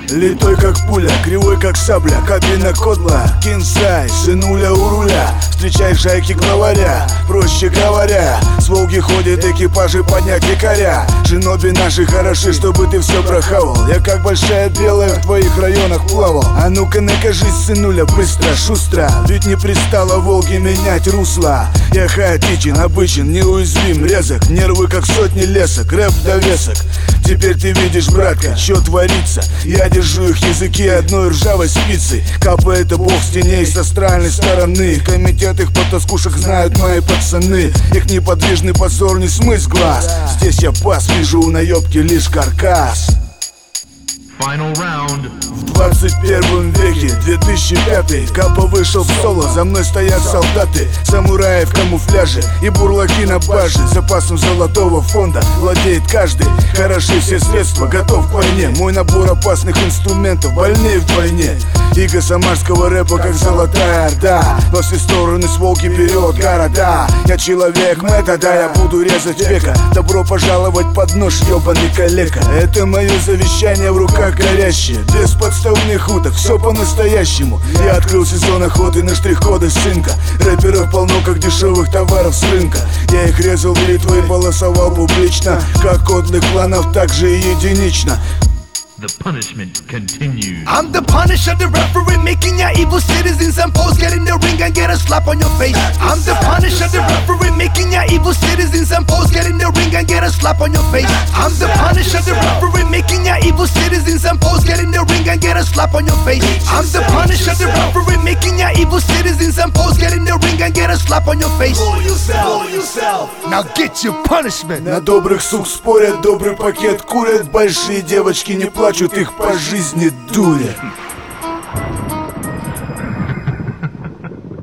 Литой как пуля, кривой как сабля, кабина кодла, кинсай, сынуля у руля. Встречай шайки главаря, проще говоря, с Волги ходят экипажи поднять якоря. Шиноби наши хороши, чтобы ты все прохавал. Я как большая белая в твоих районах плавал. А ну-ка накажись, сынуля, быстро, шустро, ведь не пристало Волге менять русло. Я хаотичен, обычен, неуязвим, резок, нервы как сотни лесок, рэп довесок. Теперь ты видишь, братка, что творится. Я держу их языки одной ржавой спицей. Капает бог с теней с астральной стороны. Комитет их потаскушек знают мои пацаны. Их неподвижный позор не смыть глаз. Здесь я пас, вижу у наебки лишь каркас. В 21 веке, 2005, Капа вышел в соло. За мной стоят солдаты, самураи в камуфляже и бурлаки на баже. Запасом золотого фонда владеет каждый. Хороши все средства, готов к войне. Мой набор опасных инструментов больнее вдвойне. Иго самарского рэпа как золотая орда. Во все стороны с Волги вперед города. Я человек метода, я буду резать века. Добро пожаловать под нож, ебаный калека. Это мое завещание в руках горящее, без подставных уток, все по-настоящему. Я открыл сезон охоты на штрих-коды сынка. Рэперов полно, как дешевых товаров с рынка. Я их резал бритвой и полосовал публично. Как кодлых кланов, так же и единично. The punishment continues. I'm the punisher, the referee, making your evil citizens and foes get in the ring and get a slap on your face. I'm the punisher, the referee, making your evil citizens and foes get in the ring and get a slap on your face. I'm the punisher, the referee, making your evil citizens and foes get in the ring and get a slap on your face. I'm the punisher, the referee, making your evil citizens and foes get in the ring and get a slap on your face. Fool yourself. Now get your punishment. На добрых сук спорят, добрый пакет курят. Большие девочки не плачут, их по жизни дурят.